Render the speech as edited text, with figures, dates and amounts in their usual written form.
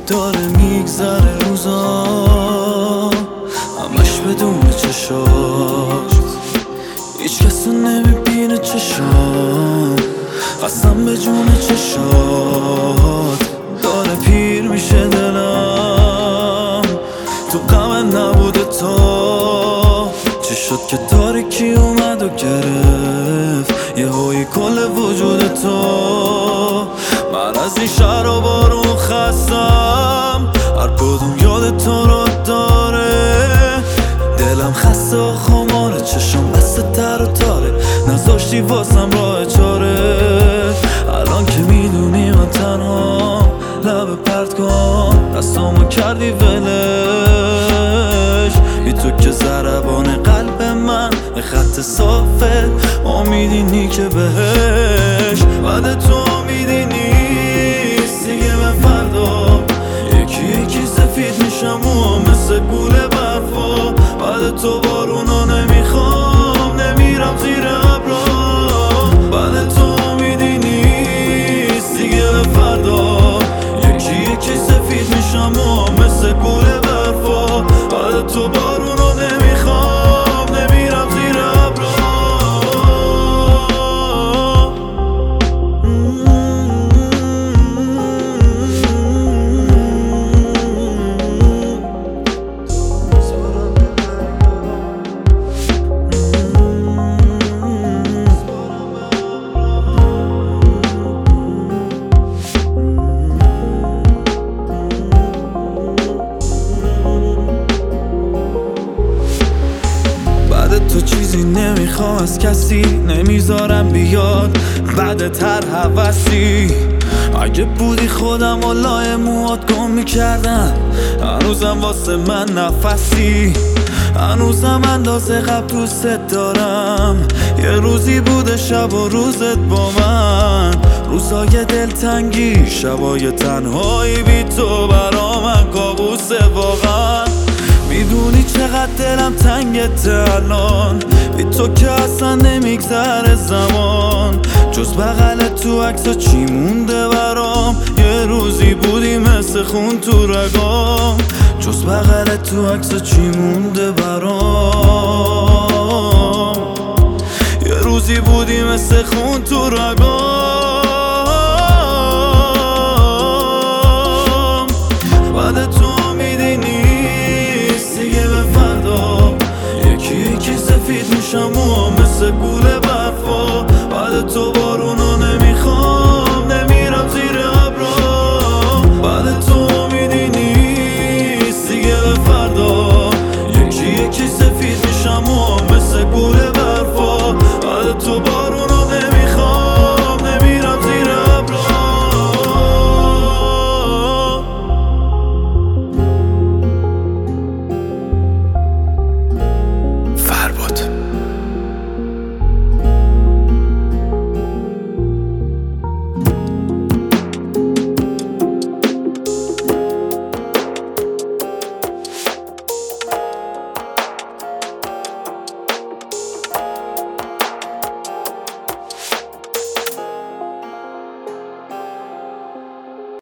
داره میگذره روزا همش بدون چشاش، هیچ کس نمیبینه چشام، قسم به جون چشات داره پیر میشه دلم. تو غمت نبوده تو چی شد که تاریکی اومد و گرفت یهویی کل وجود تو. من از این شهر و بارون خستم، هر کدوم یاد تو رو داره. دلم خسته و خماره، چشم بسته تر و تاره، نذاشتی واسم راه چاره. الان که میدونی من تنها لب پرت کن، دستامو کردی ولش. بی تو که ضربان قلب من یه خط صافه، امیدینی که بهش بعد تو امیدی نیست دیگه. به فردا یکی یکی سفید میشم و مثل گوله برفا، بعد تو بارونا نمیخوام، نمیرم زیر ابرا. بعد تو امیدی نیست دیگه. به فردا یکی یکی سفید میشم و مثل گوله برفا، بعد تو بارونا نمیخوام، نمیرم زیر ابرا. تو چیزی نمیخوام از کسی، نمیذارم بیاد بعد تر حوثی. اگه بودی خودم و لای موات گم میکردم، هنوزم واسه من نفسی، هنوزم اندازه قبل دوست دارم. یه روزی بوده شب و روزت با من، روزای دلتنگی، شبای تنهایی بی تو برا من کابوسه واقعا. میدونی چقدر دلم تنگت الان، بی تو که اصلا نمیگذره زمان. جز بغل تو عکسا چی مونده برام، یه روزی بودی مثل خون تو رگام. جز بغل تو عکسا چی مونده برام، یه روزی بودی مثل خون تو رگام.